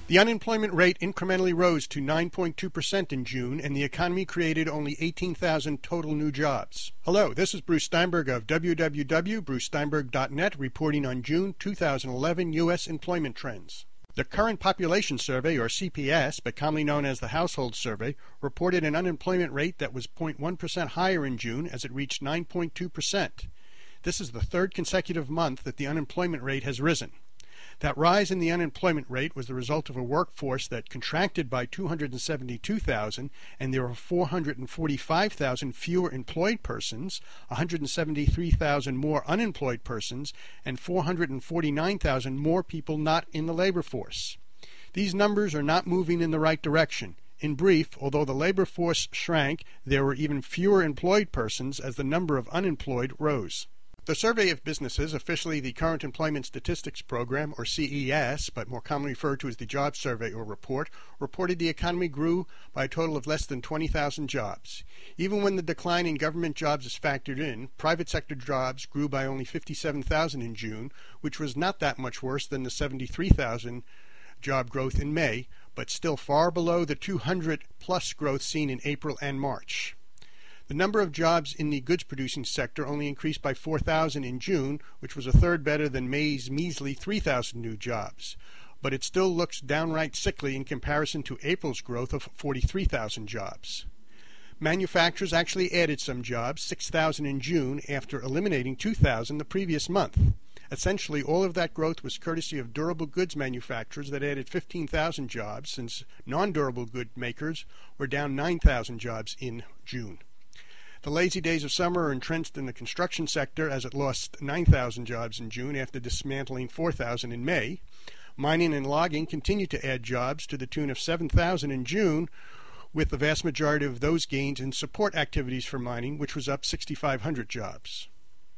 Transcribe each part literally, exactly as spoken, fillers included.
The unemployment rate incrementally rose to nine point two percent in June, and the economy created only eighteen thousand total new jobs. Hello, this is Bruce Steinberg of w w w dot bruce steinberg dot net reporting on June two thousand eleven U S employment trends. The Current Population Survey, or C P S, but commonly known as the Household Survey, reported an unemployment rate that was zero point one percent higher in June as it reached nine point two percent. This is the third consecutive month that the unemployment rate has risen. That rise in the unemployment rate was the result of a workforce that contracted by two hundred seventy-two thousand, and there were four hundred forty-five thousand fewer employed persons, one hundred seventy-three thousand more unemployed persons, and four hundred forty-nine thousand more people not in the labor force. These numbers are not moving in the right direction. In brief, although the labor force shrank, there were even fewer employed persons as the number of unemployed rose. The Survey of Businesses, officially the Current Employment Statistics Program, or C E S, but more commonly referred to as the Job Survey or Report, reported the economy grew by a total of less than twenty thousand jobs. Even when the decline in government jobs is factored in, private sector jobs grew by only fifty-seven thousand in June, which was not that much worse than the seventy-three thousand job growth in May, but still far below the two hundred plus growth seen in April and March. The number of jobs in the goods-producing sector only increased by four thousand in June, which was a third better than May's measly three thousand new jobs. But it still looks downright sickly in comparison to April's growth of forty-three thousand jobs. Manufacturers actually added some jobs, six thousand in June, after eliminating two thousand the previous month. Essentially, all of that growth was courtesy of durable goods manufacturers that added fifteen thousand jobs, since non-durable good makers were down nine thousand jobs in June. The lazy days of summer are entrenched in the construction sector as it lost nine thousand jobs in June after dismantling four thousand in May. Mining and logging continued to add jobs to the tune of seven thousand in June, with the vast majority of those gains in support activities for mining, which was up six thousand five hundred jobs.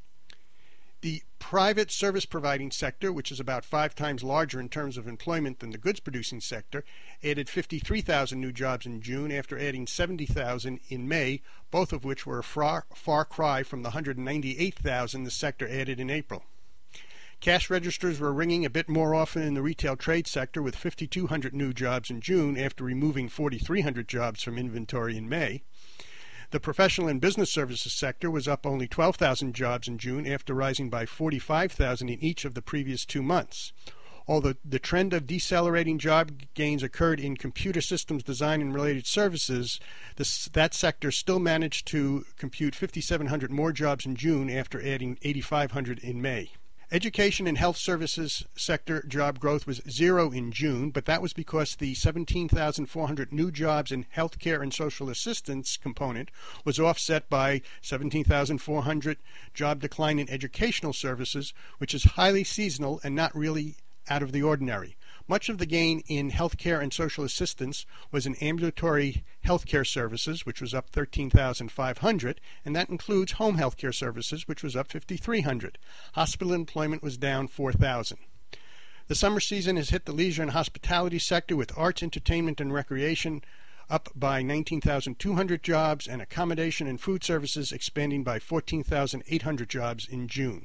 The private service providing sector, which is about five times larger in terms of employment than the goods producing sector, added fifty-three thousand new jobs in June after adding seventy thousand in May, both of which were a far, far cry from the one hundred ninety-eight thousand the sector added in April. Cash registers were ringing a bit more often in the retail trade sector, with fifty-two hundred new jobs in June after removing forty-three hundred jobs from inventory in May. The professional and business services sector was up only twelve thousand jobs in June after rising by forty-five thousand in each of the previous two months. Although the trend of decelerating job gains occurred in computer systems design and related services, this, that sector still managed to compute fifty-seven hundred more jobs in June after adding eighty-five hundred in May. Education and health services sector job growth was zero in June, but that was because the seventeen thousand four hundred new jobs in healthcare and social assistance component was offset by seventeen thousand four hundred job decline in educational services, which is highly seasonal and not really out of the ordinary. Much of the gain in healthcare and social assistance was in ambulatory healthcare services, which was up thirteen thousand five hundred, and that includes home healthcare services, which was up fifty-three hundred. Hospital employment was down four thousand. The summer season has hit the leisure and hospitality sector, with arts, entertainment, and recreation up by nineteen thousand two hundred jobs, and accommodation and food services expanding by fourteen thousand eight hundred jobs in June.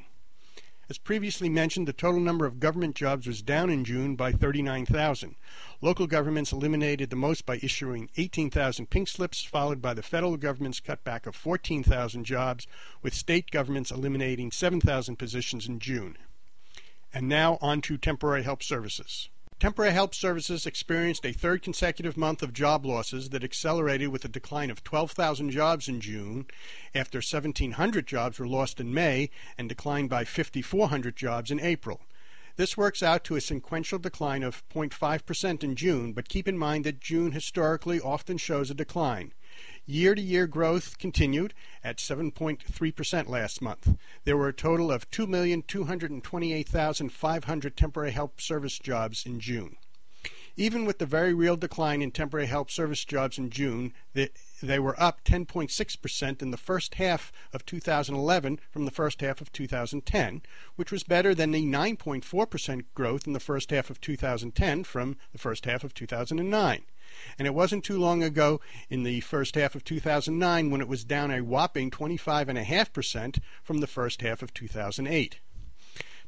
As previously mentioned, the total number of government jobs was down in June by thirty-nine thousand. Local governments eliminated the most by issuing eighteen thousand pink slips, followed by the federal government's cutback of fourteen thousand jobs, with state governments eliminating seven thousand positions in June. And now on to temporary help services. Temporary help services experienced a third consecutive month of job losses that accelerated with a decline of twelve thousand jobs in June, after seventeen hundred jobs were lost in May and declined by fifty-four hundred jobs in April. This works out to a sequential decline of zero point five percent in June, but keep in mind that June historically often shows a decline. Year-to-year growth continued at seven point three percent last month. There were a total of two million two hundred twenty-eight thousand five hundred temporary help service jobs in June. Even with the very real decline in temporary help service jobs in June, they, they were up ten point six percent in the first half of two thousand eleven from the first half of two thousand ten, which was better than the nine point four percent growth in the first half of two thousand ten from the first half of two thousand nine. And it wasn't too long ago in the first half of two thousand nine when it was down a whopping twenty-five point five percent from the first half of two thousand eight.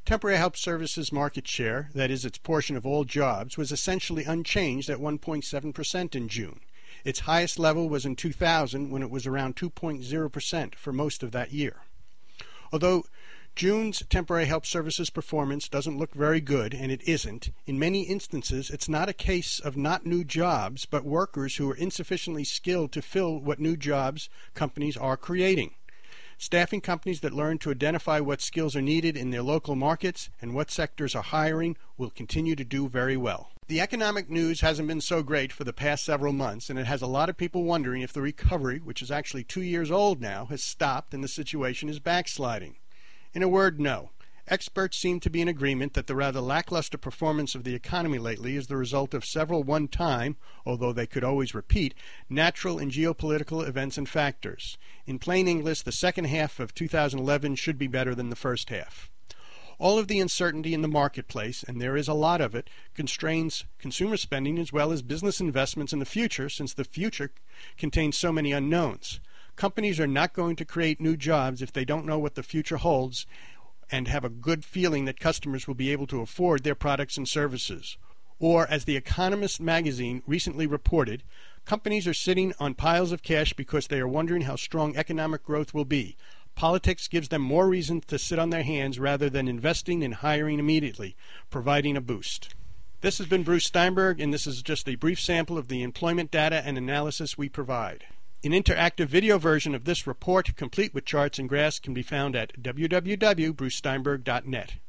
Temporary help services market share, that is its portion of all jobs, was essentially unchanged at one point seven percent in June. Its highest level was in two thousand, when it was around two point zero percent for most of that year. Although June's temporary help services performance doesn't look very good, and it isn't, in many instances it's not a case of not new jobs, but workers who are insufficiently skilled to fill what new jobs companies are creating. Staffing companies that learn to identify what skills are needed in their local markets and what sectors are hiring will continue to do very well. The economic news hasn't been so great for the past several months, and it has a lot of people wondering if the recovery, which is actually two years old now, has stopped and the situation is backsliding. In a word, no. Experts seem to be in agreement that the rather lackluster performance of the economy lately is the result of several one-time, although they could always repeat, natural and geopolitical events and factors. In plain English, the second half of two thousand eleven should be better than the first half. All of the uncertainty in the marketplace, and there is a lot of it, constrains consumer spending as well as business investments in the future, since the future contains so many unknowns. Companies are not going to create new jobs if they don't know what the future holds and have a good feeling that customers will be able to afford their products and services. Or, as The Economist magazine recently reported, companies are sitting on piles of cash because they are wondering how strong economic growth will be. Politics gives them more reason to sit on their hands rather than investing and hiring immediately, providing a boost. This has been Bruce Steinberg, and this is just a brief sample of the employment data and analysis we provide. An interactive video version of this report, complete with charts and graphs, can be found at w w w dot bruce steinberg dot net.